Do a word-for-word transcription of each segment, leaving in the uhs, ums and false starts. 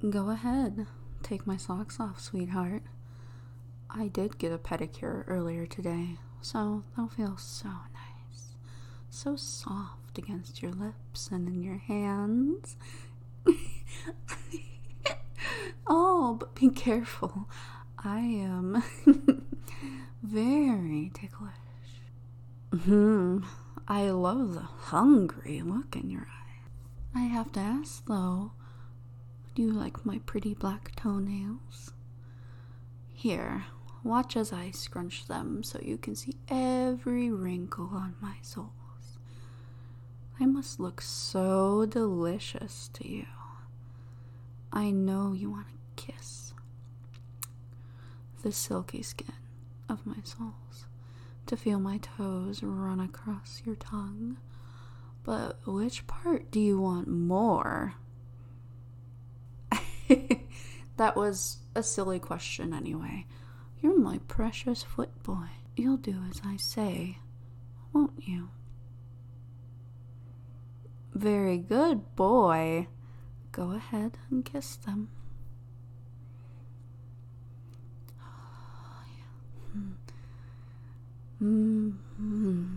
Go ahead. Take my socks off, sweetheart. I did get a pedicure earlier today, so they'll feel so nice. So soft against your lips and in your hands. Oh, but be careful. I am very ticklish. Hmm. I love the hungry look in your eye. I have to ask, though, do you like my pretty black toenails? Here, watch as I scrunch them so you can see every wrinkle on my soles. I must look so delicious to you. I know you want to kiss the silky skin of my soles, to feel my toes run across your tongue. But which part do you want more? That was a silly question anyway. You're my precious foot boy. You'll do as I say, won't you? Very good boy. Go ahead and kiss them. Oh, yeah. Mm-hmm.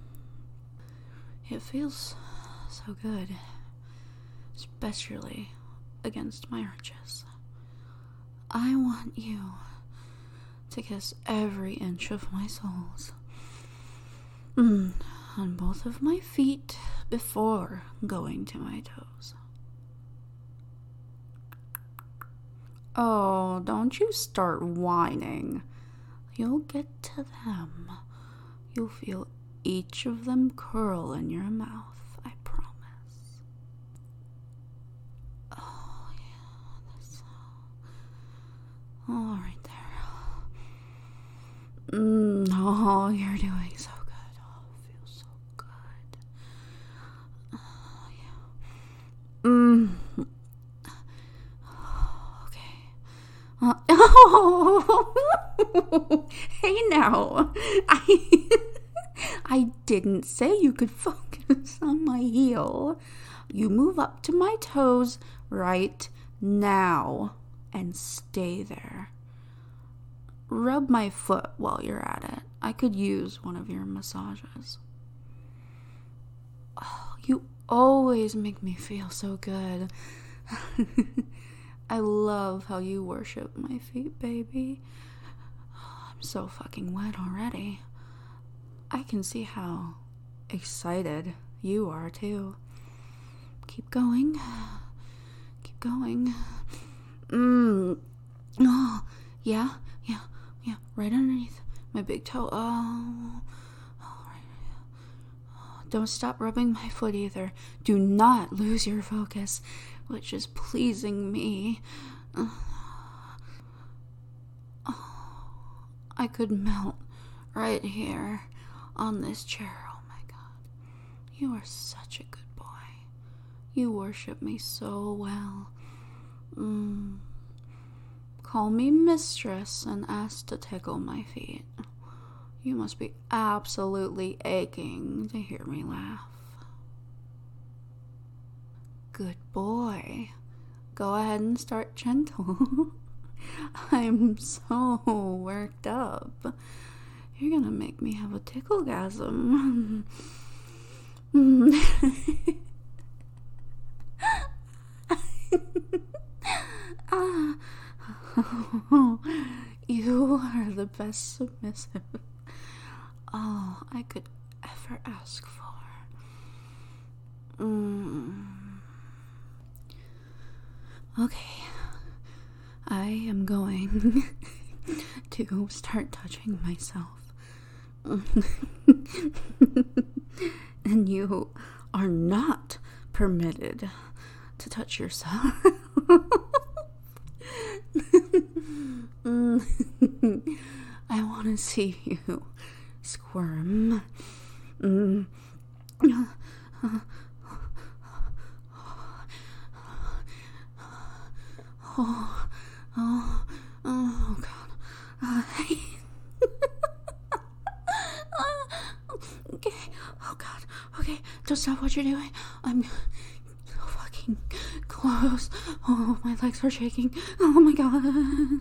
It feels so good, especially against my arches. I want you to kiss every inch of my soles, mm, on both of my feet before going to my toes. Oh, don't you start whining. You'll get to them. You'll feel each of them curl in your mouth, I promise. Oh, yeah, that's all right there. Mm, oh, you're doing so good. Oh, it feels so good. Oh, yeah. Mm. Uh, oh, hey now, I, I didn't say you could focus on my heel. You move up to my toes right now and stay there. Rub my foot while you're at it. I could use one of your massages. Oh, you always make me feel so good. I love how you worship my feet, baby. Oh, I'm so fucking wet already. I can see how excited you are, too. Keep going. Keep going. Mmm. Oh, yeah, yeah, yeah. Right underneath my big toe. Oh. Oh, right. Oh, don't stop rubbing my foot either. Do not lose your focus, which is pleasing me. Uh, oh, I could melt right here on this chair. Oh my God. You are such a good boy. You worship me so well. Mm. Call me mistress and ask to tickle my feet. You must be absolutely aching to hear me laugh. Good boy. Go ahead and start gentle. I'm so worked up. You're gonna make me have a ticklegasm. Ah. You are the best submissive oh I could ever ask for. Mm. Okay, I am going to start touching myself. And you are not permitted to touch yourself. I want to see you squirm. Mm. Oh, oh, oh, God. Uh, okay. Oh, God. Okay. Don't stop what you're doing. I'm so fucking close. gross. Oh, my legs are shaking. Oh my god.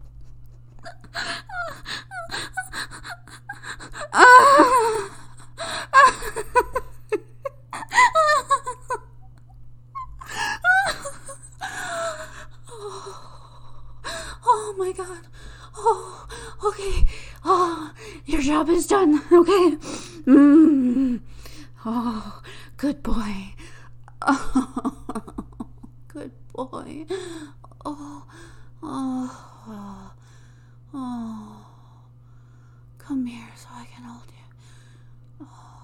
Oh my god. Oh, okay. Oh, your job is done. Okay. Mm. Oh, good boy. Oh, good boy. Oh, oh, oh. Come here so I can hold you. Oh.